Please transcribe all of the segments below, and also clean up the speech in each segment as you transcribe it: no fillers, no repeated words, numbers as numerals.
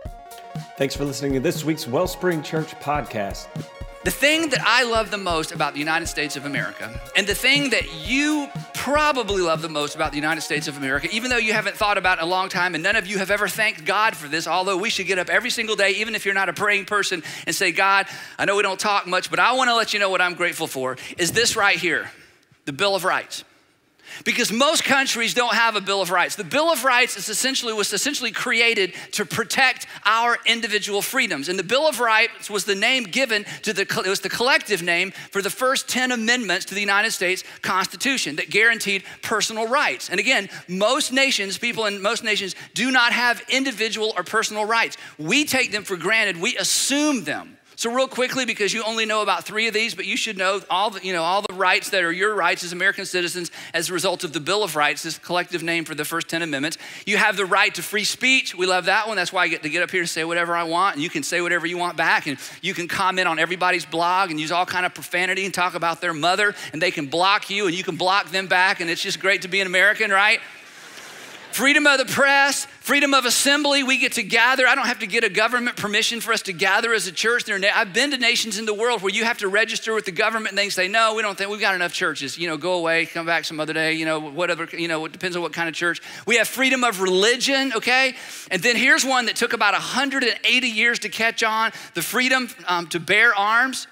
Thanks for listening to this week's Wellspring Church podcast. The thing that I love the most about the United States of America, and the thing that you probably love the most about the United States of America, even though you haven't thought about it in a long time, and none of you have ever thanked God for this, although we should get up every single day, even if you're not a praying person, and say, God, I know we don't talk much, but I wanna let you know what I'm grateful for, is this right here, the Bill of Rights. Because most countries don't have a Bill of Rights. The Bill of Rights was essentially created to protect our individual freedoms. And the Bill of Rights was the name given to it was the collective name for the first 10 amendments to the United States Constitution that guaranteed personal rights. And again, people in most nations do not have individual or personal rights. We take them for granted, we assume them. So real quickly, because you only know about 3 of these, but you should know all the rights that are your rights as American citizens as a result of the Bill of Rights, this collective name for the first 10 amendments. You have the right to free speech. We love that one. That's why I get to get up here and say whatever I want, and you can say whatever you want back, and you can comment on everybody's blog and use all kind of profanity and talk about their mother, and they can block you and you can block them back, and it's just great to be an American, right? Freedom of the press, freedom of assembly. We get to gather. I don't have to get a government permission for us to gather as a church. I've been to nations in the world where you have to register with the government and they say, no, we don't think we've got enough churches. Go away, come back some other day, whatever, it depends on what kind of church. We have freedom of religion, okay? And then here's one that took about 180 years to catch on, the freedom to bear arms.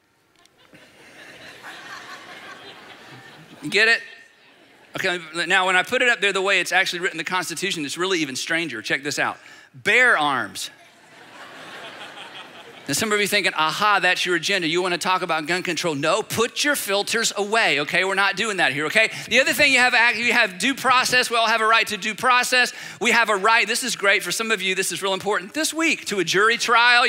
You get it? Okay, now when I put it up there the way it's actually written in the Constitution, it's really even stranger. Check this out. Bear arms. Now some of you thinking, aha, that's your agenda. You wanna talk about gun control. No, put your filters away, okay? We're not doing that here, okay? The other thing you have due process. We all have a right to due process. We have a right, this is great for some of you, this is real important, this week to a jury trial,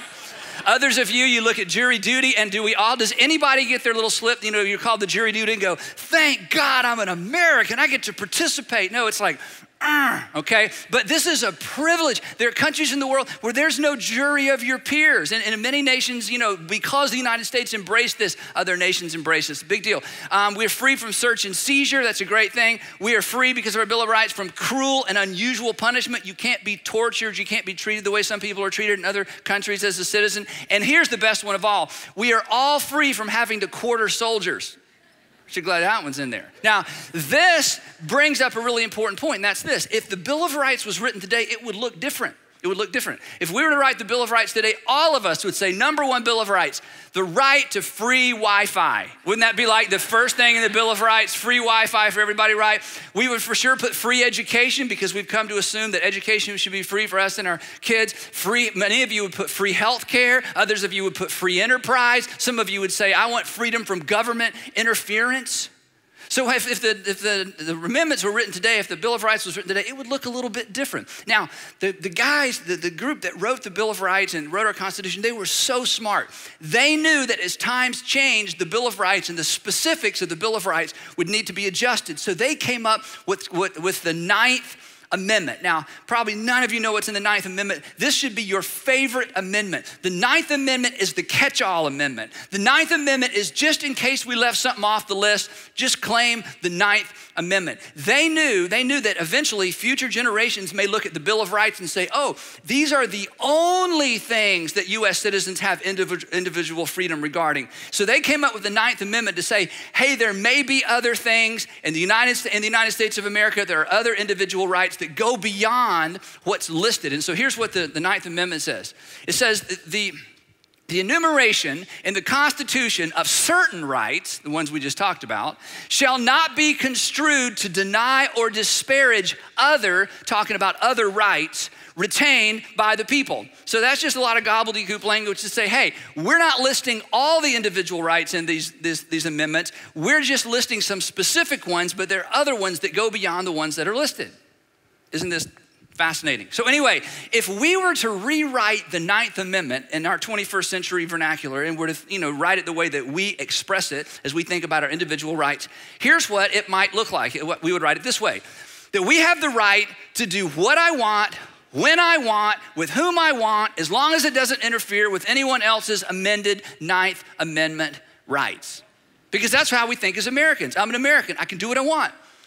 Others of you look at jury duty, and does anybody get their little slip, you're called the jury duty and go, thank God I'm an American, I get to participate. No, it's like, okay? But this is a privilege. There are countries in the world where there's no jury of your peers. And in many nations, because the United States embraced this, other nations embrace this. Big deal. We're free from search and seizure. That's a great thing. We are free because of our Bill of Rights from cruel and unusual punishment. You can't be tortured. You can't be treated the way some people are treated in other countries as a citizen. And here's the best one of all. We are all free from having to quarter soldiers. Should glad that one's in there. Now, this brings up a really important point, and that's this. If the Bill of Rights was written today, it would look different. It would look different. If we were to write the Bill of Rights today, all of us would say, number 1 Bill of Rights, the right to free Wi-Fi. Wouldn't that be like the first thing in the Bill of Rights, free Wi-Fi for everybody, right? We would for sure put free education because we've come to assume that education should be free for us and our kids. Many of you would put free health care. Others of you would put free enterprise. Some of you would say, I want freedom from government interference. So if the amendments were written today, if the Bill of Rights was written today, it would look a little bit different. Now, the group that wrote the Bill of Rights and wrote our Constitution, they were so smart. They knew that as times changed, the Bill of Rights and the specifics of the Bill of Rights would need to be adjusted. So they came up with the 9th Amendment. Now, probably none of you know what's in the 9th Amendment. This should be your favorite amendment. The 9th Amendment is the catch-all amendment. The 9th Amendment is just in case we left something off the list, just claim the 9th Amendment. They knew that eventually future generations may look at the Bill of Rights and say, oh, these are the only things that U.S. citizens have individual freedom regarding. So they came up with the 9th Amendment to say, hey, there may be other things in the United States of America, there are other individual rights that go beyond what's listed. And so here's what the 9th Amendment says. It says the enumeration in the Constitution of certain rights, the ones we just talked about, shall not be construed to deny or disparage talking about other rights retained by the people. So that's just a lot of gobbledygook language to say, hey, we're not listing all the individual rights in these amendments. We're just listing some specific ones, but there are other ones that go beyond the ones that are listed. Isn't this fascinating? So anyway, if we were to rewrite the 9th Amendment in our 21st century vernacular and were to write it the way that we express it as we think about our individual rights, here's what it might look like. We would write it this way, that we have the right to do what I want, when I want, with whom I want, as long as it doesn't interfere with anyone else's amended 9th Amendment rights. Because that's how we think as Americans. I'm an American, I can do what I want.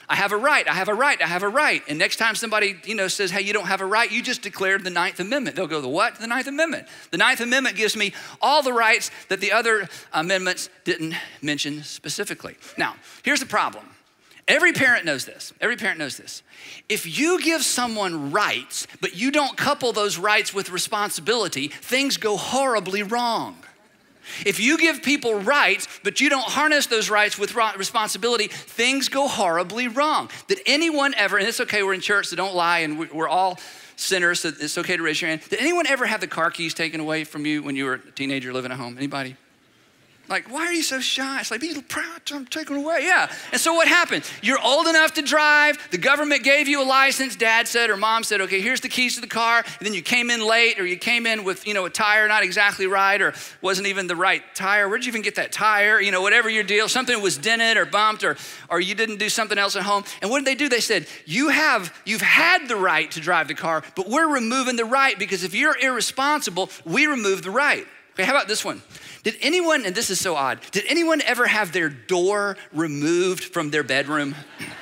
I have a right, I have a right, I have a right. And next time somebody, says, hey, you don't have a right, you just declared the Ninth Amendment. They'll go, the what? The Ninth Amendment. The Ninth Amendment gives me all the rights that the other amendments didn't mention specifically. Now, here's the problem. Every parent knows this. Every parent knows this. If you give someone rights, but you don't couple those rights with responsibility, things go horribly wrong. If you give people rights, but you don't harness those rights with responsibility, things go horribly wrong. Did anyone ever, and it's okay, we're in church, so don't lie, and we're all sinners, so it's okay to raise your hand. Did anyone ever have the car keys taken away from you when you were a teenager living at home? Anybody? Like, why are you so shy? It's like, be proud, I'm taken away. Yeah. And so what happened? You're old enough to drive. The government gave you a license. Dad said or mom said, okay, here's the keys to the car. And then you came in late, or you came in with, a tire not exactly right, or wasn't even the right tire. Where'd you even get that tire? Whatever your deal, something was dented or bumped, or you didn't do something else at home. And what did they do? They said, you've had the right to drive the car, but we're removing the right because if you're irresponsible, we remove the right. Okay, how about this one? Did anyone, and this is so odd, did anyone ever have their door removed from their bedroom?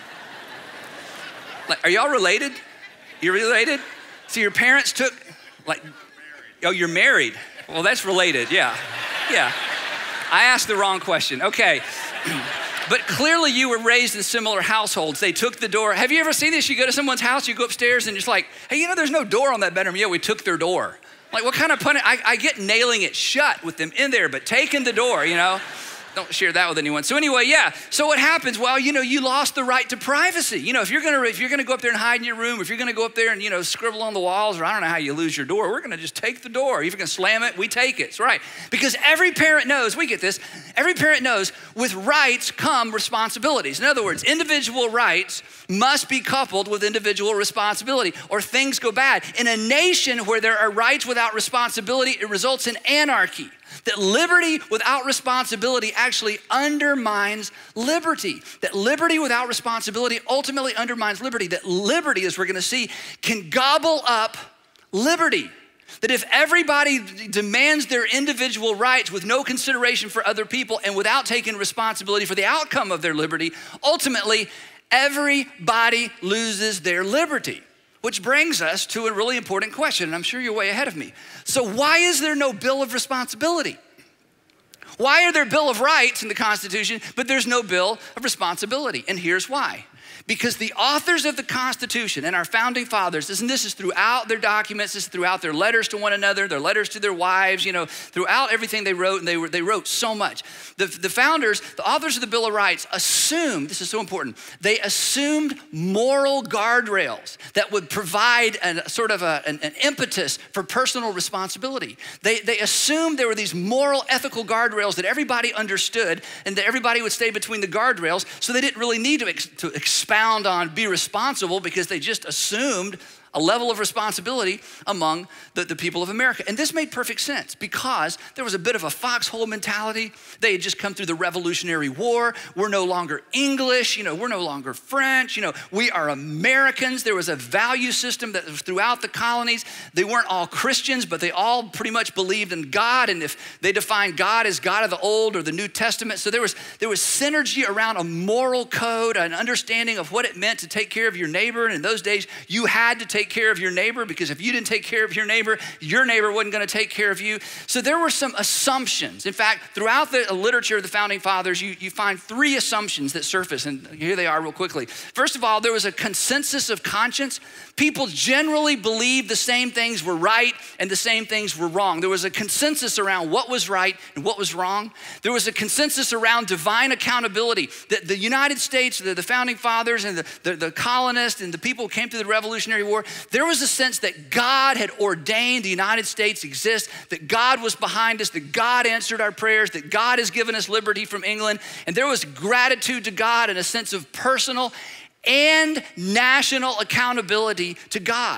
Like, are y'all related? You related? So your parents took, you're married. Well, that's related, yeah. I asked the wrong question, okay. But clearly you were raised in similar households. They took the door. Have you ever seen this? You go to someone's house, you go upstairs and it's like, hey, there's no door on that bedroom. Yeah, we took their door. Like, what kind of pun? I get nailing it shut with them in there, but taking the door, Don't share that with anyone. So anyway, yeah. So what happens? Well, you lost the right to privacy. If you're gonna go up there and hide in your room, if you're gonna go up there and scribble on the walls, or I don't know how you lose your door, we're gonna just take the door. If you're gonna slam it, we take it. It's right. Because every parent knows, we get this. Every parent knows with rights come responsibilities. In other words, individual rights must be coupled with individual responsibility, or things go bad. In a nation where there are rights without responsibility, it results in anarchy. That liberty without responsibility actually undermines liberty. That liberty without responsibility ultimately undermines liberty. That liberty, as we're gonna see, can gobble up liberty. That if everybody demands their individual rights with no consideration for other people and without taking responsibility for the outcome of their liberty, ultimately everybody loses their liberty. Which brings us to a really important question, and I'm sure you're way ahead of me. So why is there no Bill of Responsibility? Why are there Bill of Rights in the Constitution, but there's no Bill of Responsibility? And here's why. Because the authors of the Constitution and our founding fathers, and this is throughout their documents, this is throughout their letters to one another, their letters to their wives, throughout everything they wrote, and they wrote so much. The founders, the authors of the Bill of Rights assumed, this is so important, they assumed moral guardrails that would provide an impetus for personal responsibility. They assumed there were these moral, ethical guardrails that everybody understood and that everybody would stay between the guardrails, so they didn't really need to expound on be responsible because they just assumed a level of responsibility among the people of America. And this made perfect sense because there was a bit of a foxhole mentality. They had just come through the Revolutionary War. We're no longer English, we're no longer French, we are Americans. There was a value system that was throughout the colonies. They weren't all Christians, but they all pretty much believed in God. And if they defined God as God of the Old or the New Testament, so there was synergy around a moral code, an understanding of what it meant to take care of your neighbor. And in those days, you had to take care of your neighbor because if you didn't take care of your neighbor wasn't going to take care of you. So there were some assumptions. In fact, throughout the literature of the founding fathers, you find three assumptions that surface, and here they are real quickly. First of all, there was a consensus of conscience. People generally believed the same things were right and the same things were wrong. There was a consensus around what was right and what was wrong. There was a consensus around divine accountability. That the United States, the founding fathers and the colonists and the people who came through the Revolutionary War, there was a sense that God had ordained the United States exist, that God was behind us, that God answered our prayers, that God has given us liberty from England. And there was gratitude to God and a sense of personal and national accountability to God.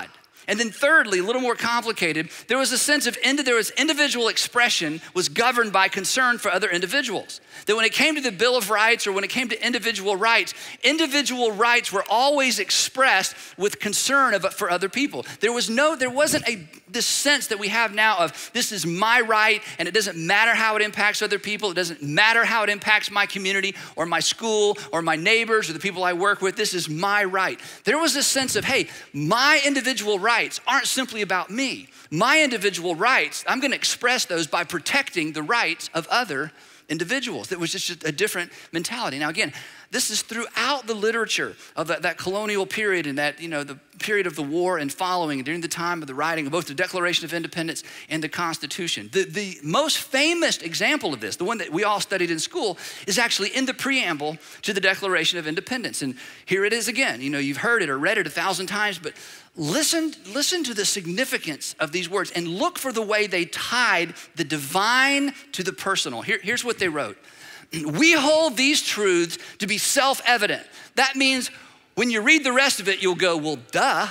And then thirdly, a little more complicated, there was a sense of individual expression was governed by concern for other individuals. That when it came to the Bill of Rights or when it came to individual rights were always expressed with concern for other people. There wasn't this sense that we have now of this is my right and it doesn't matter how it impacts other people. It doesn't matter how it impacts my community or my school or my neighbors or the people I work with. This is my right. There was this sense of, hey, my individual rights aren't simply about me. My individual rights, I'm gonna express those by protecting the rights of other individuals. That was just a different mentality. Now again, this is throughout the literature of that colonial period and that, the period of the war and following during the time of the writing of both the Declaration of Independence and the Constitution. The most famous example of this, the one that we all studied in school, is actually in the preamble to the Declaration of Independence. And here it is again. You've heard it or read it 1,000 times, but listen to the significance of these words and look for the way they tied the divine to the personal. Here's what they wrote. We hold these truths to be self-evident. That means when you read the rest of it, you'll go, well, duh.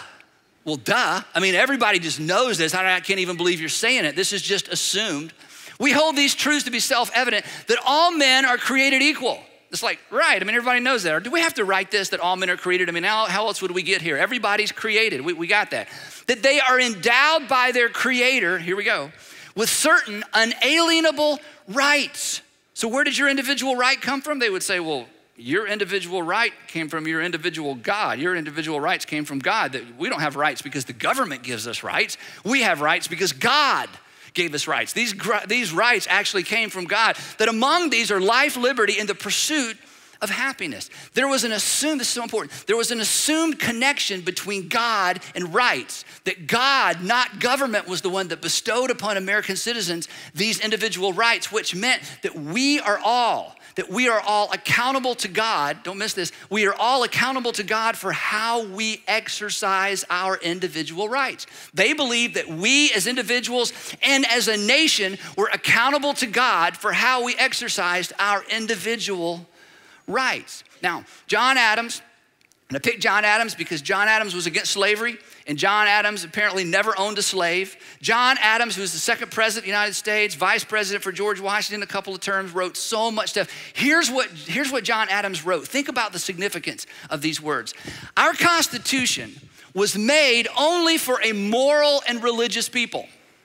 I mean, everybody just knows this. I can't even believe you're saying it. This is just assumed. We hold these truths to be self-evident that all men are created equal. It's like, right, everybody knows that. Or do we have to write this, that all men are created? How else would we get here? Everybody's created, we got that. That they are endowed by their creator, here we go, with certain unalienable rights. So where did your individual right come from? They would say, well, your individual right came from your individual God. Your individual rights came from God. That we don't have rights because the government gives us rights. We have rights because God gave us rights. These rights actually came from God. That among these are life, liberty, and the pursuit of happiness. There was this is so important. There was an assumed connection between God and rights. That God, not government, was the one that bestowed upon American citizens these individual rights, which meant that we are all accountable to God. Don't miss this. We are all accountable to God for how we exercise our individual rights. They believe that we as individuals and as a nation were accountable to God for how we exercised our individual rights. Now, John Adams, and I picked John Adams because John Adams was against slavery, and John Adams apparently never owned a slave. John Adams, who was the second president of the United States, vice president for George Washington a couple of terms, wrote so much stuff. Here's what John Adams wrote. Think about the significance of these words. Our Constitution was made only for a moral and religious people.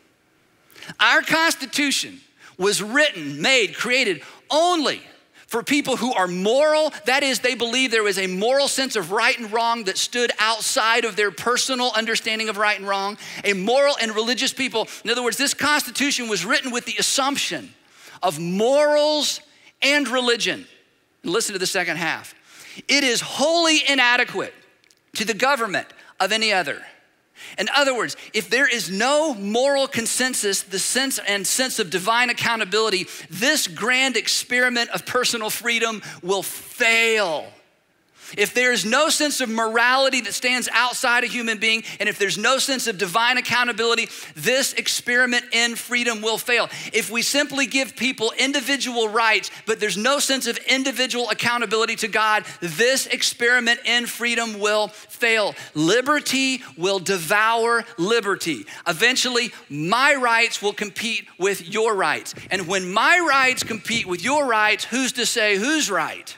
Our Constitution was written, made, created only for people who are moral. That is, they believe there was a moral sense of right and wrong that stood outside of their personal understanding of right and wrong. A moral and religious people. In other words, this Constitution was written with the assumption of morals and religion. And listen to the second half. It is wholly inadequate to the government of any other. In other words, if there is no moral consensus, the sense of divine accountability, this grand experiment of personal freedom will fail. If there is no sense of morality that stands outside a human being, and if there's no sense of divine accountability, this experiment in freedom will fail. If we simply give people individual rights, but there's no sense of individual accountability to God, this experiment in freedom will fail. Liberty will devour liberty. Eventually, my rights will compete with your rights. And when my rights compete with your rights, who's to say who's right?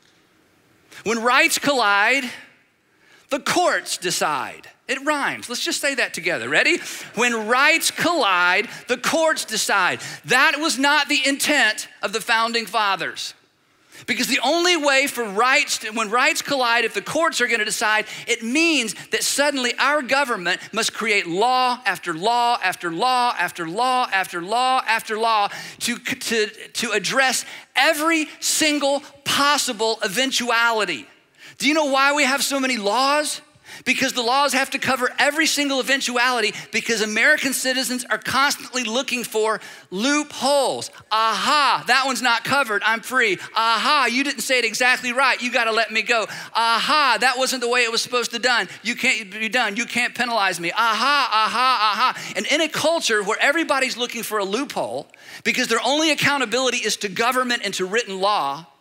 When rights collide, the courts decide. It rhymes. Let's just say that together. Ready? When rights collide, the courts decide. That was not the intent of the founding fathers. Because the only way for when rights collide, if the courts are going to decide, it means that suddenly our government must create law after law after law after law after law after law to address every single possible eventuality. Do you know why we have so many laws? Because the laws have to cover every single eventuality, because American citizens are constantly looking for loopholes. Aha, that one's not covered, I'm free. Aha, you didn't say it exactly right, you gotta let me go. Aha, that wasn't the way it was supposed to be done. You can't be done, you can't penalize me. Aha, aha, aha. And in a culture where everybody's looking for a loophole, because their only accountability is to government and to written law,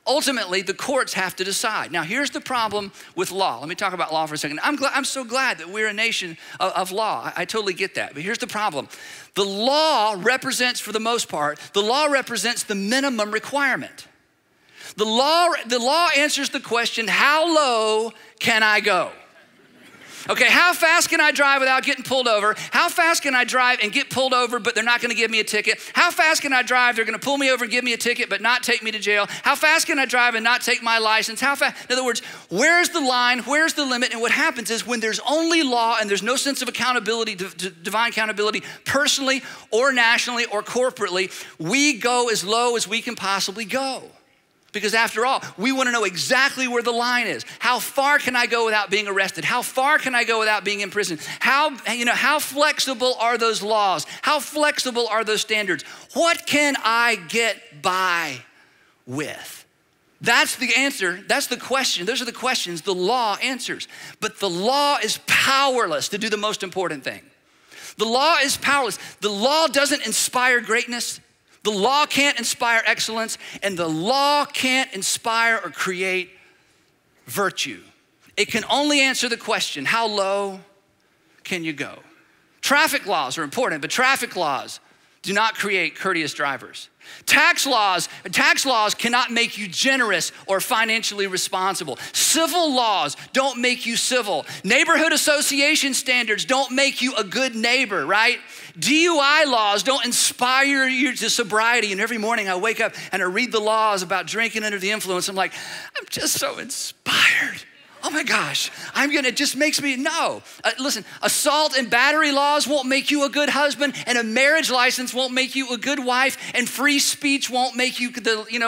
Ultimately, the courts have to decide. Now, here's the problem with law. Let me talk about law for a second. I'm so glad that we're a nation of law. I totally get that. But here's the problem. The law represents, for the most part, the law represents the minimum requirement. The law answers the question, how low can I go? Okay, how fast can I drive without getting pulled over? How fast can I drive and get pulled over, but they're not gonna give me a ticket? How fast can I drive? They're gonna pull me over and give me a ticket, but not take me to jail. How fast can I drive and not take my license? How fast? In other words, where's the line? Where's the limit? And what happens is when there's only law and there's no sense of accountability, divine accountability, personally or nationally or corporately, we go as low as we can possibly go. Because after all, we want to know exactly where the line is. How far can I go without being arrested? How far can I go without being in prison? How flexible are those laws? How flexible are those standards? What can I get by with? That's the answer. That's the question. Those are the questions the law answers. But the law is powerless to do the most important thing. The law is powerless. The law doesn't inspire greatness. The law can't inspire excellence, and the law can't inspire or create virtue. It can only answer the question, how low can you go? Traffic laws are important, but traffic laws do not create courteous drivers. Tax laws cannot make you generous or financially responsible. Civil laws don't make you civil. Neighborhood association standards don't make you a good neighbor, right? DUI laws don't inspire you to sobriety. And every morning I wake up and I read the laws about drinking under the influence. I'm like, I'm just so inspired. Oh my gosh, it just makes me, no. Listen, assault and battery laws won't make you a good husband, and a marriage license won't make you a good wife, and free speech won't make you,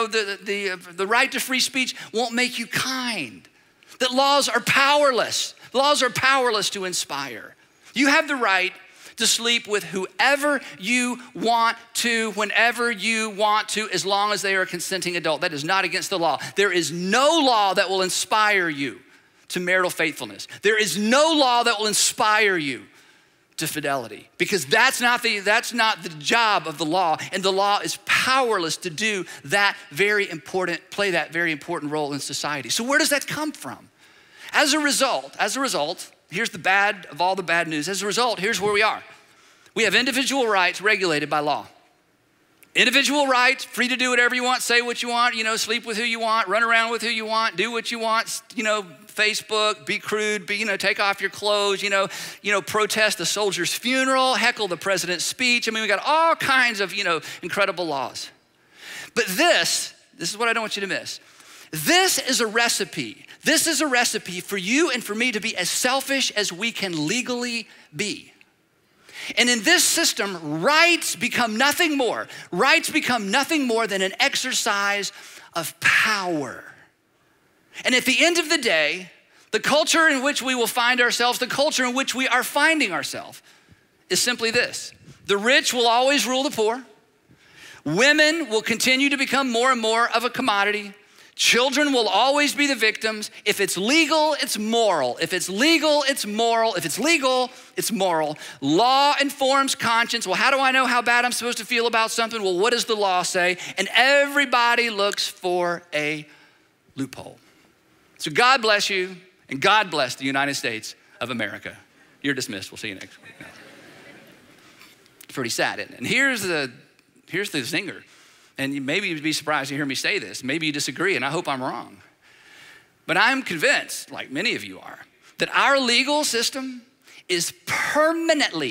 the right to free speech won't make you kind. That laws are powerless. Laws are powerless to inspire. You have the right to sleep with whoever you want to, whenever you want to, as long as they are a consenting adult. That is not against the law. There is no law that will inspire you to marital faithfulness. There is no law that will inspire you to fidelity, because that's not the job of the law, and the law is powerless to do play that very important role in society. So where does that come from? As a result, here's the bad of all the bad news. As a result, here's where we are. We have individual rights regulated by law. Individual rights, free to do whatever you want, say what you want, sleep with who you want, run around with who you want, do what you want, Facebook, be crude, take off your clothes, protest the soldier's funeral, heckle the president's speech. We got all kinds of, incredible laws. But this is what I don't want you to miss. This is a recipe. This is a recipe for you and for me to be as selfish as we can legally be. And in this system, rights become nothing more. Rights become nothing more than an exercise of power. And at the end of the day, the culture in which we will find ourselves, the culture in which we are finding ourselves, is simply this. The rich will always rule the poor. Women will continue to become more and more of a commodity. Children will always be the victims. If it's legal, it's moral. If it's legal, it's moral. If it's legal, it's moral. Law informs conscience. Well, how do I know how bad I'm supposed to feel about something? Well, what does the law say? And everybody looks for a loophole. So God bless you, and God bless the United States of America. You're dismissed. We'll see you next week. No. It's pretty sad, isn't it? And here's the zinger. And maybe you'd be surprised to hear me say this. Maybe you disagree, and I hope I'm wrong. But I'm convinced, like many of you are, that our legal system is permanently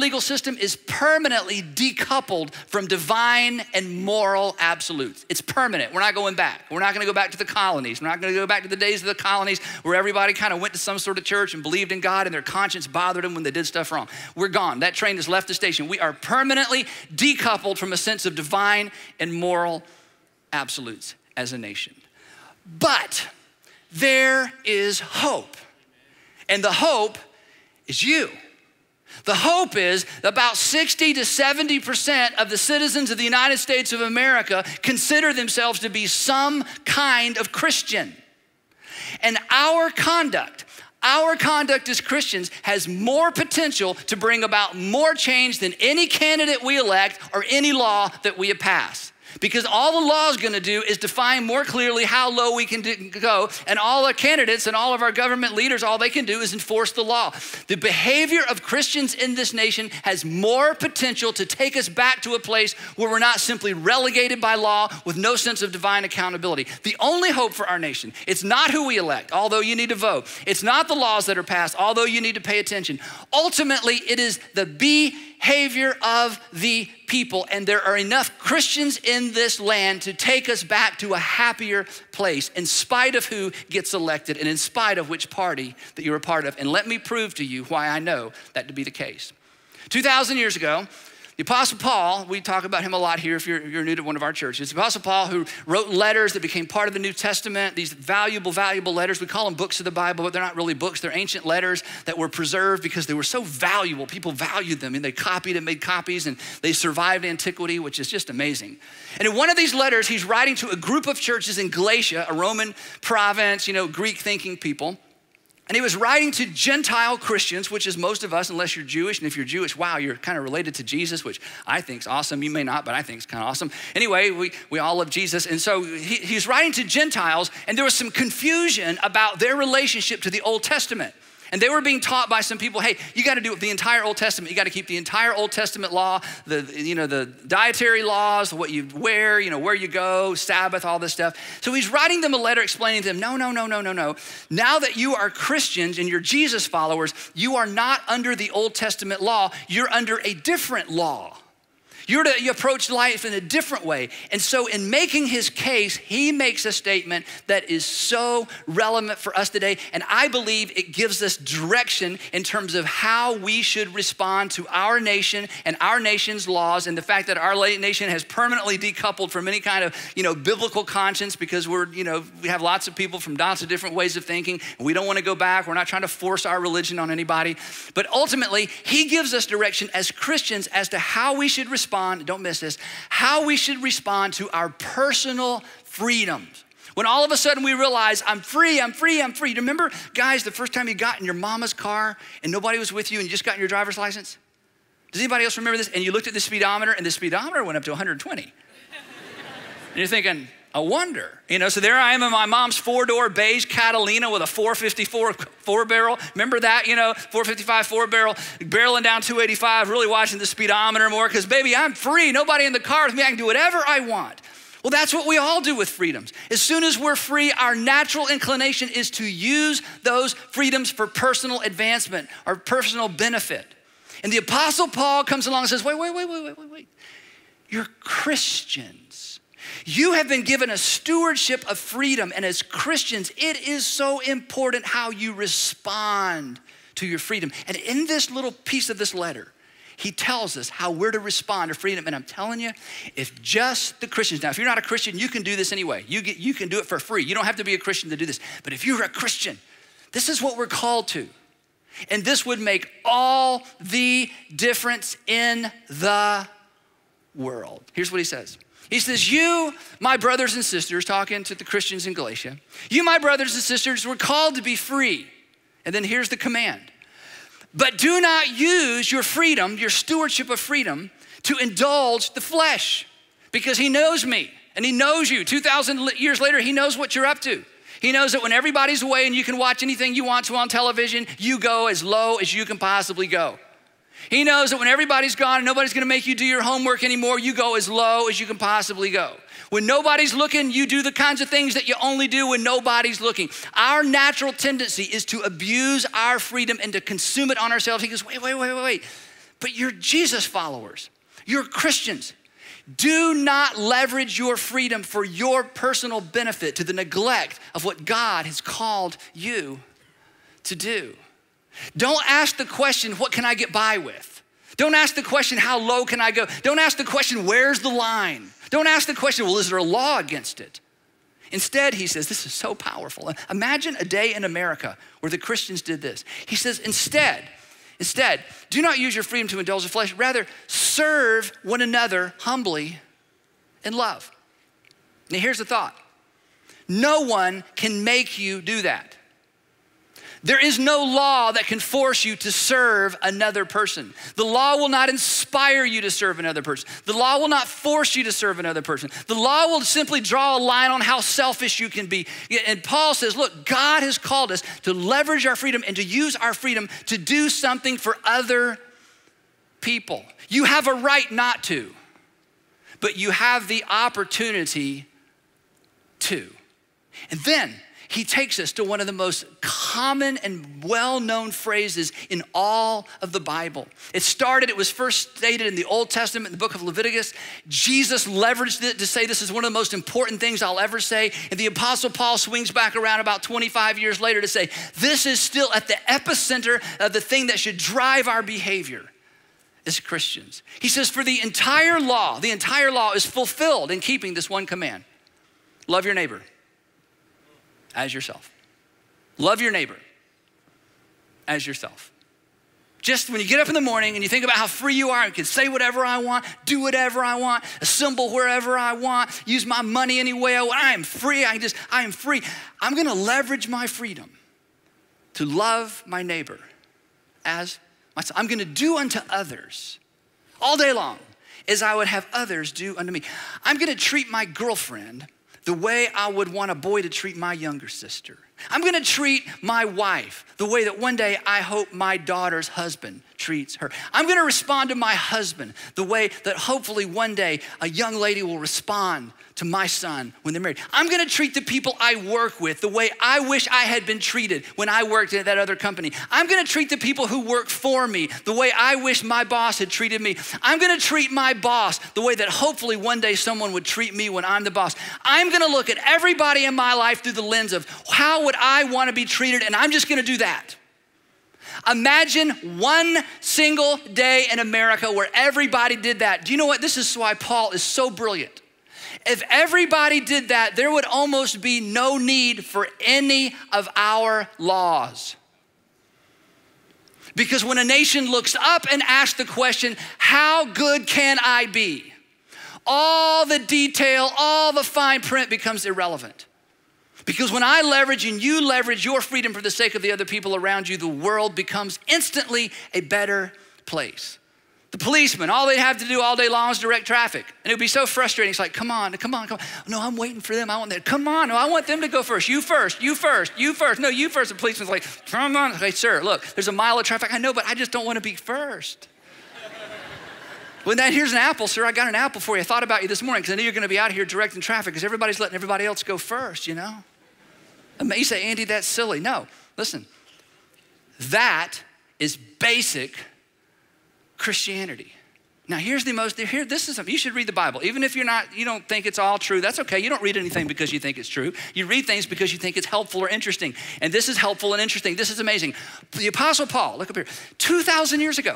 decoupled from divine and moral absolutes. It's permanent. We're not going back. We're not going to go back to the colonies. We're not going to go back to the days of the colonies where everybody kind of went to some sort of church and believed in God and their conscience bothered them when they did stuff wrong. We're gone. That train has left the station. We are permanently decoupled from a sense of divine and moral absolutes as a nation. But there is hope. And the hope is you. The hope is about 60 to 70% of the citizens of the United States of America consider themselves to be some kind of Christian. And our conduct as Christians has more potential to bring about more change than any candidate we elect or any law that we pass. Because all the law is going to do is define more clearly how low we can go. And all our candidates and all of our government leaders, all they can do is enforce the law. The behavior of Christians in this nation has more potential to take us back to a place where we're not simply relegated by law with no sense of divine accountability. The only hope for our nation, it's not who we elect, although you need to vote. It's not the laws that are passed, although you need to pay attention. Ultimately, it is the behavior of the people, and there are enough Christians in this land to take us back to a happier place in spite of who gets elected and in spite of which party that you're a part of. And let me prove to you why I know that to be the case. 2,000 years ago, the Apostle Paul, we talk about him a lot here if you're new to one of our churches. The Apostle Paul, who wrote letters that became part of the New Testament, these valuable letters. We call them books of the Bible, but they're not really books. They're ancient letters that were preserved because they were so valuable. People valued them, and they copied and made copies, and they survived antiquity, which is just amazing. And in one of these letters, he's writing to a group of churches in Galatia, a Roman province, Greek-thinking people. And he was writing to Gentile Christians, which is most of us, unless you're Jewish. And if you're Jewish, wow, you're kind of related to Jesus, which I think is awesome. You may not, but I think it's kind of awesome. Anyway, we all love Jesus. And so he's writing to Gentiles, and there was some confusion about their relationship to the Old Testament. And they were being taught by some people, hey, you got to do the entire Old Testament. You got to keep the entire Old Testament law, the dietary laws, what you wear, where you go, Sabbath, all this stuff. So he's writing them a letter explaining to them, no. Now that you are Christians and you're Jesus followers, you are not under the Old Testament law. You're under a different law. You approach life in a different way. And so in making his case, he makes a statement that is so relevant for us today. And I believe it gives us direction in terms of how we should respond to our nation and our nation's laws, and the fact that our nation has permanently decoupled from any kind of, biblical conscience, because we have lots of people from lots of different ways of thinking, and we don't want to go back. We're not trying to force our religion on anybody. But ultimately, he gives us direction as Christians as to how we should respond. Don't miss this, how we should respond to our personal freedoms. When all of a sudden we realize, I'm free. Do you remember, guys, the first time you got in your mama's car and nobody was with you and you just got your driver's license? Does anybody else remember this? And you looked at the speedometer and the speedometer went up to 120. And you're thinking, a wonder, so there I am in my mom's 4-door beige Catalina with a 454 4-barrel. Remember that, 455 4-barrel, barreling down 285, really watching the speedometer more because, baby, I'm free. Nobody in the car with me. I can do whatever I want. Well, that's what we all do with freedoms. As soon as we're free, our natural inclination is to use those freedoms for personal advancement or personal benefit. And the Apostle Paul comes along and says, wait. You're Christians. You have been given a stewardship of freedom, and as Christians, it is so important how you respond to your freedom. And in this little piece of this letter, he tells us how we're to respond to freedom. And I'm telling you, if just the Christians, now if you're not a Christian, you can do this anyway. You can do it for free. You don't have to be a Christian to do this. But if you're a Christian, this is what we're called to. And this would make all the difference in the world. Here's what he says. He says, you, my brothers and sisters, talking to the Christians in Galatia, you, my brothers and sisters, were called to be free. And then here's the command. But do not use your freedom, your stewardship of freedom, to indulge the flesh, because he knows me and he knows you. 2,000 years later, he knows what you're up to. He knows that when everybody's away and you can watch anything you want to on television, you go as low as you can possibly go. He knows that when everybody's gone and nobody's gonna make you do your homework anymore, you go as low as you can possibly go. When nobody's looking, you do the kinds of things that you only do when nobody's looking. Our natural tendency is to abuse our freedom and to consume it on ourselves. He goes, wait. But you're Jesus followers. You're Christians. Do not leverage your freedom for your personal benefit to the neglect of what God has called you to do. Don't ask the question, what can I get by with? Don't ask the question, how low can I go? Don't ask the question, where's the line? Don't ask the question, well, is there a law against it? Instead, he says, this is so powerful. Imagine a day in America where the Christians did this. He says, instead, do not use your freedom to indulge the flesh. Rather, serve one another humbly in love. Now, here's the thought. No one can make you do that. There is no law that can force you to serve another person. The law will not inspire you to serve another person. The law will not force you to serve another person. The law will simply draw a line on how selfish you can be. And Paul says, look, God has called us to leverage our freedom and to use our freedom to do something for other people. You have a right not to, but you have the opportunity to. And then he takes us to one of the most common and well-known phrases in all of the Bible. It was first stated in the Old Testament, in the book of Leviticus. Jesus leveraged it to say, this is one of the most important things I'll ever say. And the Apostle Paul swings back around about 25 years later to say, this is still at the epicenter of the thing that should drive our behavior as Christians. He says, for the entire law is fulfilled in keeping this one command. Love your neighbor as yourself. Love your neighbor as yourself. Just when you get up in the morning and you think about how free you are, I can say whatever I want, do whatever I want, assemble wherever I want, use my money any way I want. I am free. I am free. I'm gonna leverage my freedom to love my neighbor as myself. I'm gonna do unto others all day long as I would have others do unto me. I'm gonna treat my girlfriend the way I would want a boy to treat my younger sister. I'm gonna treat my wife the way that one day I hope my daughter's husband treats her. I'm gonna respond to my husband the way that hopefully one day a young lady will respond to my son when they're married. I'm gonna treat the people I work with the way I wish I had been treated when I worked at that other company. I'm gonna treat the people who work for me the way I wish my boss had treated me. I'm gonna treat my boss the way that hopefully one day someone would treat me when I'm the boss. I'm gonna look at everybody in my life through the lens of how would I wanna be treated, and I'm just gonna do that. Imagine one single day in America where everybody did that. Do you know what? This is why Paul is so brilliant. If everybody did that, there would almost be no need for any of our laws. Because when a nation looks up and asks the question, how good can I be? All the detail, all the fine print becomes irrelevant. Because when I leverage and you leverage your freedom for the sake of the other people around you, the world becomes instantly a better place. The policeman, all they'd have to do all day long is direct traffic. And it would be so frustrating. It's like, come on. No, I'm waiting for them. I want them. Come on. No, I want them to go first. You first. No, you first. The policeman's like, come on. Hey, sir, look, there's a mile of traffic. I know, but I just don't want to be first. Here's an apple, sir. I got an apple for you. I thought about you this morning because I knew you're going to be out here directing traffic because everybody's letting everybody else go first, you know? You say, Andy, that's silly. No, listen. That is basic Christianity. Now this is something, you should read the Bible. Even if you don't think it's all true, that's okay. You don't read anything because you think it's true. You read things because you think it's helpful or interesting. And this is helpful and interesting. This is amazing. The Apostle Paul, look up here, 2,000 years ago,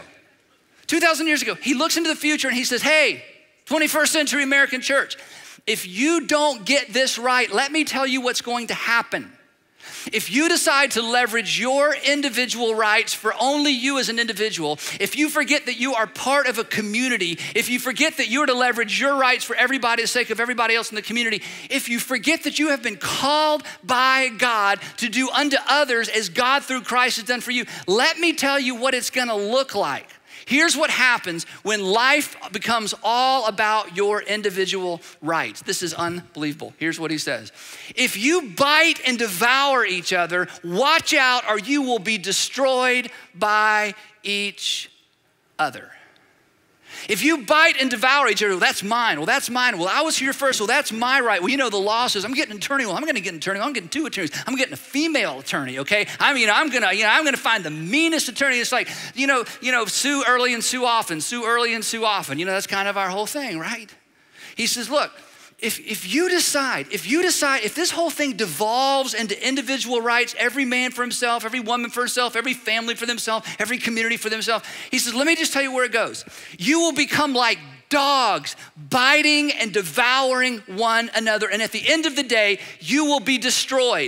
he looks into the future and he says, hey, 21st century American church, if you don't get this right, let me tell you what's going to happen. If you decide to leverage your individual rights for only you as an individual, if you forget that you are part of a community, if you forget that you're to leverage your rights for everybody for the sake of everybody else in the community, if you forget that you have been called by God to do unto others as God through Christ has done for you, let me tell you what it's gonna look like. Here's what happens when life becomes all about your individual rights. This is unbelievable. Here's what he says. If you bite and devour each other, watch out or you will be destroyed by each other. If you bite and devour each other, well, that's mine. Well, that's mine. Well, I was here first. Well, that's my right. Well, the law says I'm getting an attorney. Well, I'm going to get an attorney. I'm getting two attorneys. I'm getting a female attorney. Okay. I'm going to find the meanest attorney. It's like, sue early and sue often. Sue early and sue often. That's kind of our whole thing, right? He says, look, if you decide, if this whole thing devolves into individual rights, every man for himself, every woman for herself, every family for themselves, every community for themselves, he says, let me just tell you where it goes. You will become like dogs, biting and devouring one another. And at the end of the day, you will be destroyed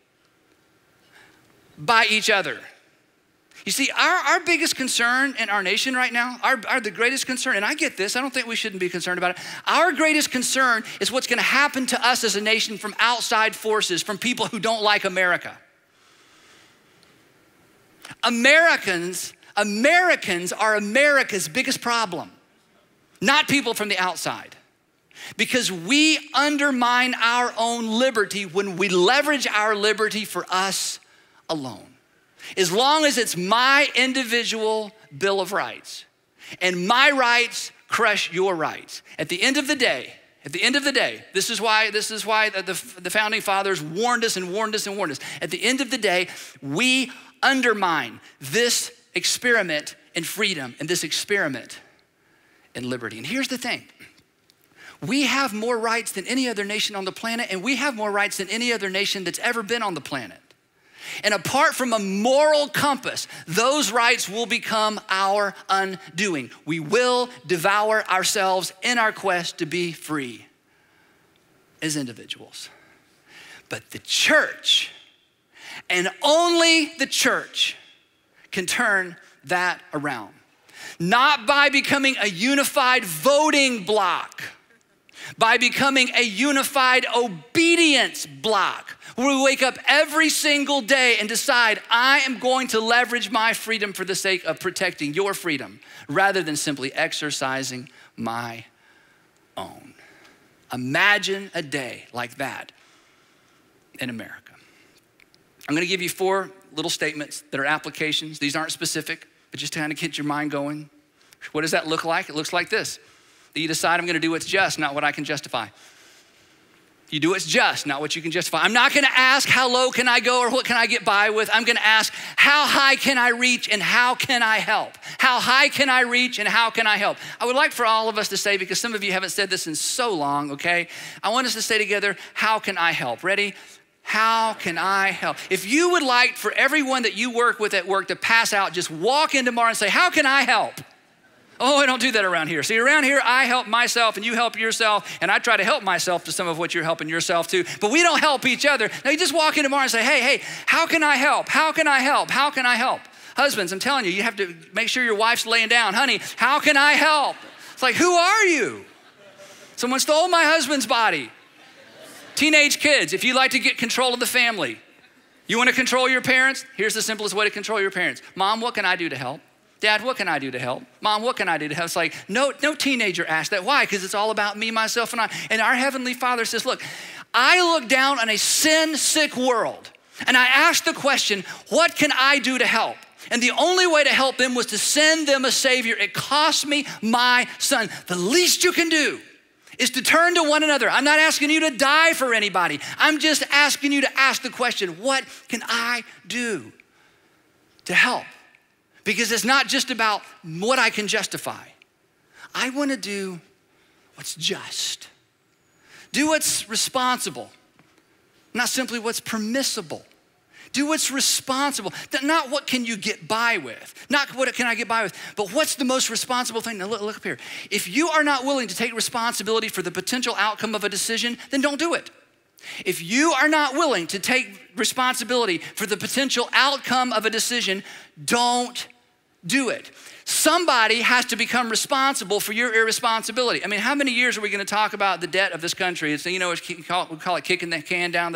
by each other. You see, our biggest concern in our nation right now, the greatest concern, and I get this, I don't think we shouldn't be concerned about it. Our greatest concern is what's gonna happen to us as a nation from outside forces, from people who don't like America. Americans are America's biggest problem, not people from the outside. Because we undermine our own liberty when we leverage our liberty for us alone. As long as it's my individual Bill of Rights and my rights crush your rights. At the end of the day, this is why the founding fathers warned us. At the end of the day, we undermine this experiment in freedom and this experiment in liberty. And here's the thing. We have more rights than any other nation on the planet, and we have more rights than any other nation that's ever been on the planet. And apart from a moral compass, those rights will become our undoing. We will devour ourselves in our quest to be free as individuals. But the church, and only the church, can turn that around. Not by becoming a unified voting bloc, by becoming a unified obedience bloc, where we wake up every single day and decide, I am going to leverage my freedom for the sake of protecting your freedom, rather than simply exercising my own. Imagine a day like that in America. I'm gonna give you 4 little statements that are applications. These aren't specific, but just to kind of get your mind going. What does that look like? It looks like this. That you decide, I'm gonna do what's just, not what I can justify. You do what's just, not what you can justify. I'm not gonna ask how low can I go or what can I get by with. I'm gonna ask how high can I reach and how can I help? How high can I reach and how can I help? I would like for all of us to say, because some of you haven't said this in so long, okay? I want us to say together, how can I help? Ready? How can I help? If you would like for everyone that you work with at work to pass out, just walk in tomorrow and say, how can I help? Oh, I don't do that around here. See, around here, I help myself and you help yourself, and I try to help myself to some of what you're helping yourself to, but we don't help each other. Now you just walk in tomorrow and say, hey, how can I help? How can I help? How can I help? Husbands, I'm telling you, you have to make sure your wife's laying down. Honey, how can I help? It's like, who are you? Someone stole my husband's body. Teenage kids, if you like to get control of the family, you want to control your parents? Here's the simplest way to control your parents. Mom, what can I do to help? Dad, what can I do to help? Mom, what can I do to help? It's like, no teenager asked that. Why? Because it's all about me, myself, and I. And our Heavenly Father says, look, I look down on a sin-sick world, and I ask the question, what can I do to help? And the only way to help them was to send them a Savior. It cost me my son. The least you can do is to turn to one another. I'm not asking you to die for anybody. I'm just asking you to ask the question, what can I do to help? Because it's not just about what I can justify. I want to do what's just. Do what's responsible, not simply what's permissible. Do what's responsible. Not what can you get by with, not what can I get by with, but what's the most responsible thing? Now look up here. If you are not willing to take responsibility for the potential outcome of a decision, then don't do it. If you are not willing to take responsibility for the potential outcome of a decision, don't do it. Somebody has to become responsible for your irresponsibility. I mean, how many years are we going to talk about the debt of this country? It's, we call it kicking the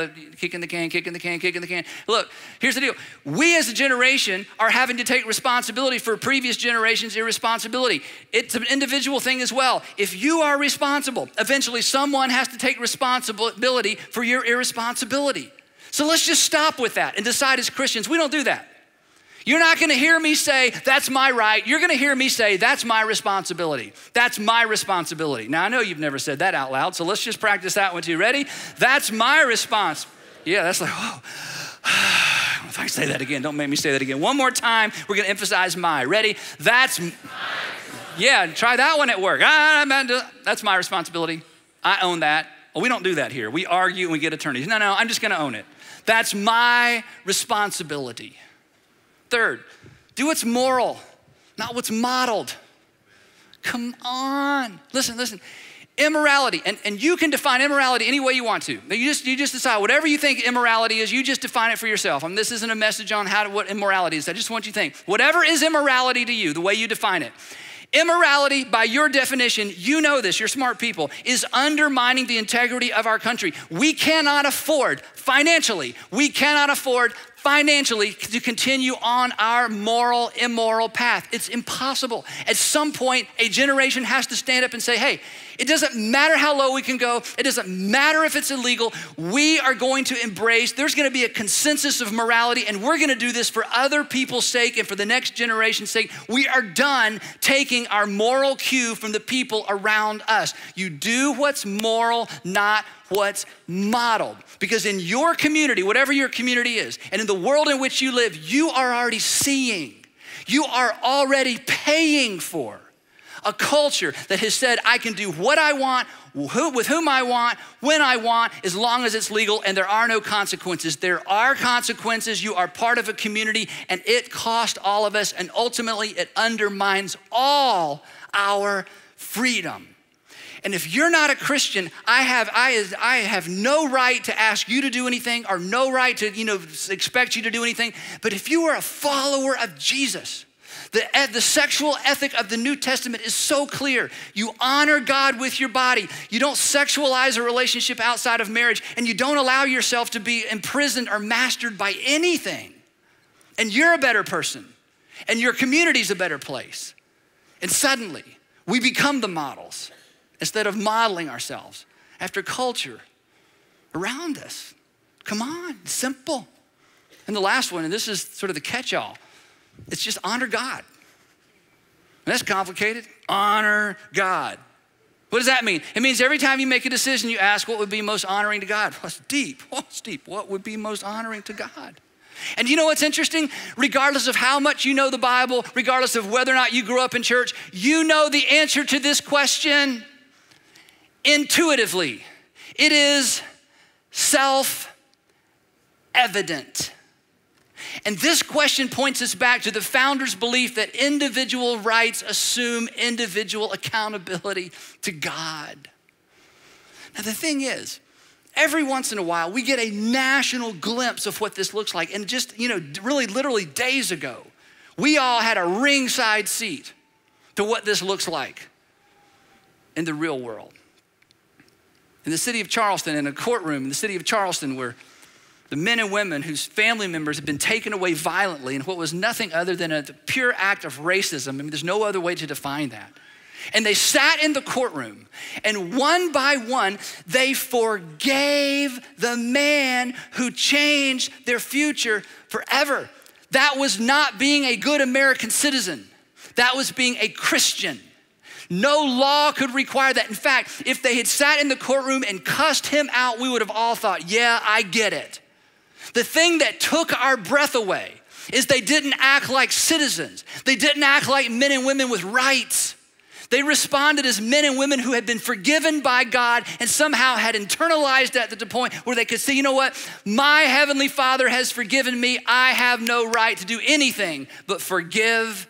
can. Look, here's the deal. We as a generation are having to take responsibility for previous generations' irresponsibility. It's an individual thing as well. If you are responsible, eventually someone has to take responsibility for your irresponsibility. So let's just stop with that and decide as Christians, we don't do that. You're not gonna hear me say, that's my right. You're gonna hear me say, that's my responsibility. That's my responsibility. Now, I know you've never said that out loud, so let's just practice that one too. Ready? That's my response. Yeah, that's like, whoa. If I say that again, don't make me say that again. One more time, we're gonna emphasize my. Ready? That's, yeah, try that one at work. That's my responsibility. I own that. Well, we don't do that here. We argue and we get attorneys. No, I'm just gonna own it. That's my responsibility. Third, do what's moral, not what's modeled. Come on. Listen. Immorality, and you can define immorality any way you want to. You just decide whatever you think immorality is, you just define it for yourself. This isn't a message on what immorality is. I just want you to think, whatever is immorality to you, the way you define it. Immorality, by your definition, you know this, you're smart people, is undermining the integrity of our country. We cannot afford, financially, financially to continue on our moral, immoral path. It's impossible. At some point, a generation has to stand up and say, hey, it doesn't matter how low we can go. It doesn't matter if it's illegal. We are going to embrace, there's gonna be a consensus of morality, and we're gonna do this for other people's sake and for the next generation's sake. We are done taking our moral cue from the people around us. You do what's moral, not what's modeled. Because in your community, whatever your community is, and in the world in which you live, you are already seeing, you are already paying for a culture that has said, I can do what I want, with whom I want, when I want, as long as it's legal, and there are no consequences. There are consequences. You are part of a community, and it costs all of us, and ultimately it undermines all our freedom. And if you're not a Christian, I have no right to ask you to do anything or no right to expect you to do anything. But if you are a follower of Jesus, the sexual ethic of the New Testament is so clear. You honor God with your body. You don't sexualize a relationship outside of marriage, and you don't allow yourself to be imprisoned or mastered by anything. And you're a better person, and your community's a better place. And suddenly, we become the models instead of modeling ourselves after culture around us. Come on, it's simple. And the last one, and this is sort of the catch-all, it's just honor God. And that's complicated. Honor God. What does that mean? It means every time you make a decision, you ask what would be most honoring to God. Well, it's deep. Oh, it's deep. What would be most honoring to God? And you know what's interesting? Regardless of how much you know the Bible, regardless of whether or not you grew up in church, you know the answer to this question intuitively. It is self-evident. And this question points us back to the founders' belief that individual rights assume individual accountability to God. Now, the thing is, every once in a while, we get a national glimpse of what this looks like. And just, really literally days ago, we all had a ringside seat to what this looks like in the real world. In the city of Charleston, in a courtroom in the city of Charleston, where the men and women whose family members had been taken away violently in what was nothing other than a pure act of racism. I mean, there's no other way to define that. And they sat in the courtroom, and one by one, they forgave the man who changed their future forever. That was not being a good American citizen. That was being a Christian. No law could require that. In fact, if they had sat in the courtroom and cussed him out, we would have all thought, yeah, I get it. The thing that took our breath away is they didn't act like citizens. They didn't act like men and women with rights. They responded as men and women who had been forgiven by God and somehow had internalized that to the point where they could say, you know what? My heavenly Father has forgiven me. I have no right to do anything but forgive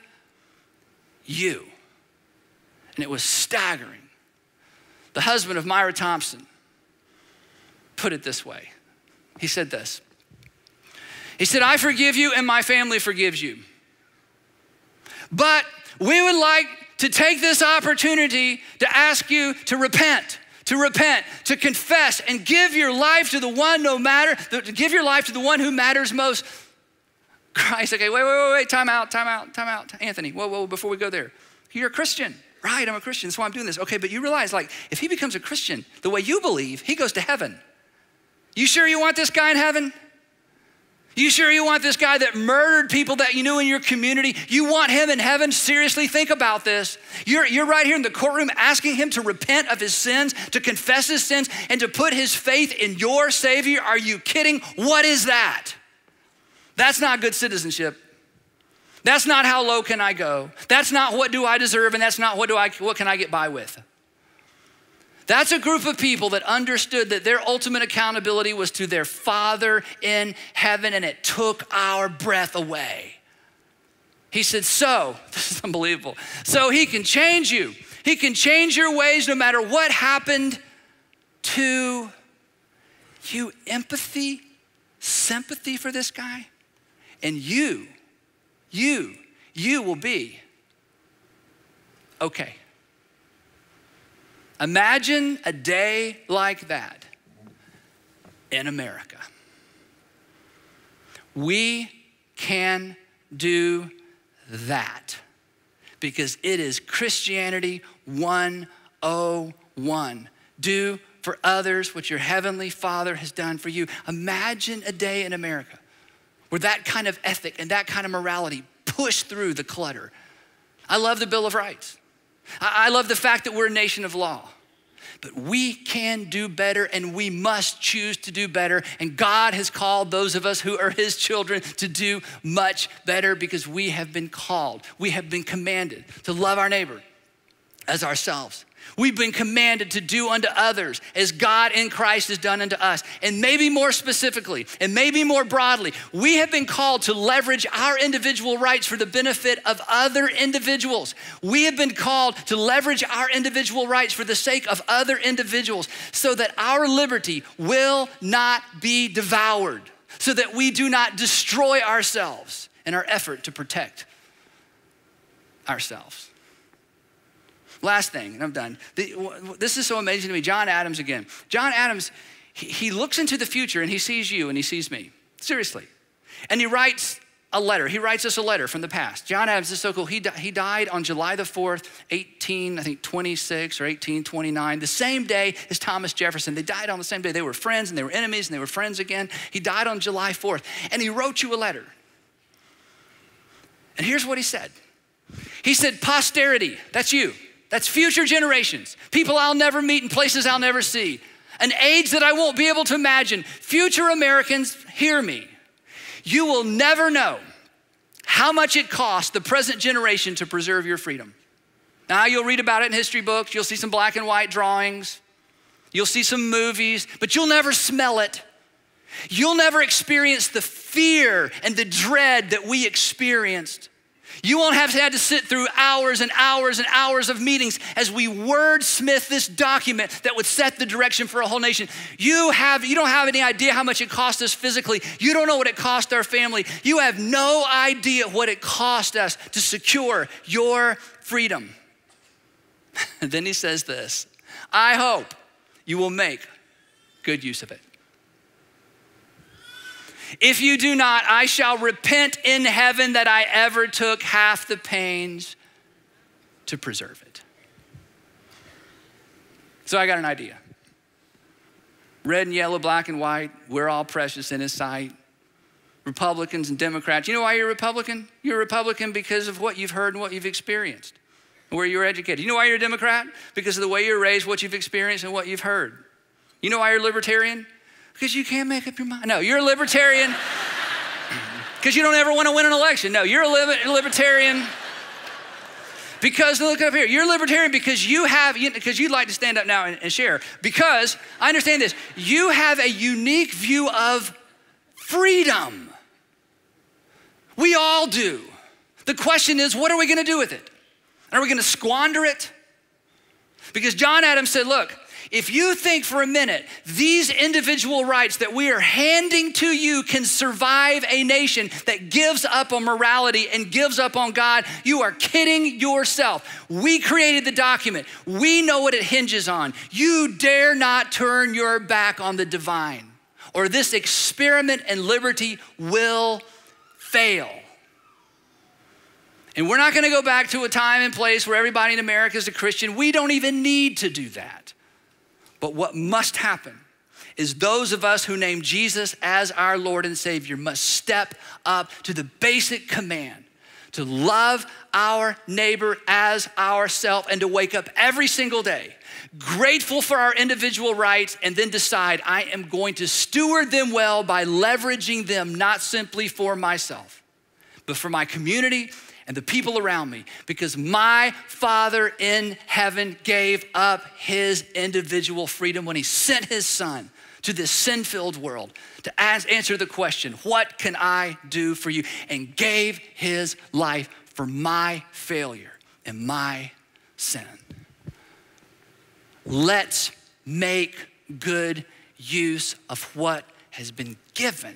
you. And it was staggering. The husband of Myra Thompson put it this way. He said this. He said, I forgive you and my family forgives you. But we would like to take this opportunity to ask you to repent, to confess, and give your life to the one give your life to the one who matters most. Christ, okay, wait, time out. Anthony, whoa, before we go there. You're a Christian. Right, I'm a Christian, that's why I'm doing this. Okay, but you realize, if he becomes a Christian, the way you believe, he goes to heaven. You sure you want this guy in heaven? You sure you want this guy that murdered people that you knew in your community? You want him in heaven? Seriously, think about this. You're right here in the courtroom asking him to repent of his sins, to confess his sins, and to put his faith in your Savior. Are you kidding? What is that? That's not good citizenship. That's not how low can I go. That's not what do I deserve, and that's not what can I get by with. That's a group of people that understood that their ultimate accountability was to their Father in heaven, and it took our breath away. He said, this is unbelievable. So he can change you. He can change your ways no matter what happened to you. Empathy, sympathy for this guy, and you will be okay. Imagine a day like that in America. We can do that because it is Christianity 101. Do for others what your heavenly Father has done for you. Imagine a day in America where that kind of ethic and that kind of morality push through the clutter. I love the Bill of Rights. I love the fact that we're a nation of law. But we can do better and we must choose to do better. And God has called those of us who are his children to do much better because we have been called, we have been commanded to love our neighbor as ourselves. We've been commanded to do unto others as God in Christ has done unto us. And maybe more specifically, and maybe more broadly, we have been called to leverage our individual rights for the benefit of other individuals. We have been called to leverage our individual rights for the sake of other individuals so that our liberty will not be devoured, so that we do not destroy ourselves in our effort to protect ourselves. Last thing, and I'm done. This is so amazing to me. John Adams again. John Adams, he looks into the future and he sees you and he sees me. Seriously. And he writes a letter. He writes us a letter from the past. John Adams is so cool. He died on July the 4th, 1826 or 1829, the same day as Thomas Jefferson. They died on the same day. They were friends and they were enemies and they were friends again. He died on July 4th and he wrote you a letter. And here's what he said. He said, posterity, that's you. That's future generations, people I'll never meet and places I'll never see, an age that I won't be able to imagine. Future Americans, hear me. You will never know how much it costs the present generation to preserve your freedom. Now, you'll read about it in history books. You'll see some black and white drawings. You'll see some movies, but you'll never smell it. You'll never experience the fear and the dread that we experienced. You won't have had to sit through hours and hours and hours of meetings as we wordsmith this document that would set the direction for a whole nation. You don't have any idea how much it cost us physically. You don't know what it cost our family. You have no idea what it cost us to secure your freedom. And then he says this, I hope you will make good use of it. If you do not, I shall repent in heaven that I ever took half the pains to preserve it. So I got an idea. Red and yellow, black and white, we're all precious in his sight. Republicans and Democrats. You know why you're a Republican? You're a Republican because of what you've heard and what you've experienced, where you were educated. You know why you're a Democrat? Because of the way you're raised, what you've experienced, and what you've heard. You know why you're a libertarian? Because you can't make up your mind. No, you're a libertarian because you don't ever want to win an election. No, you're a libertarian because, look up here, you're a libertarian because because you'd like to stand up now and share. Because, I understand this, you have a unique view of freedom. We all do. The question is, what are we going to do with it? Are we going to squander it? Because John Adams said, look, if you think for a minute these individual rights that we are handing to you can survive a nation that gives up on morality and gives up on God, you are kidding yourself. We created the document. We know what it hinges on. You dare not turn your back on the divine, or this experiment in liberty will fail. And we're not going to go back to a time and place where everybody in America is a Christian. We don't even need to do that. But what must happen is those of us who name Jesus as our Lord and Savior must step up to the basic command to love our neighbor as ourselves and to wake up every single day grateful for our individual rights and then decide I am going to steward them well by leveraging them not simply for myself, but for my community and the people around me, because my Father in heaven gave up his individual freedom when he sent his son to this sin-filled world to answer the question, what can I do for you? And gave his life for my failure and my sin. Let's make good use of what has been given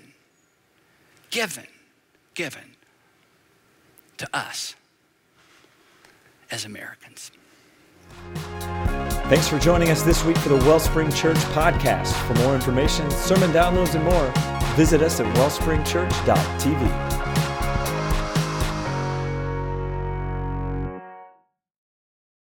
to us as Americans. Thanks for joining us this week for the Wellspring Church podcast. For more information, sermon downloads, and more, Visit us at wellspringchurch.tv.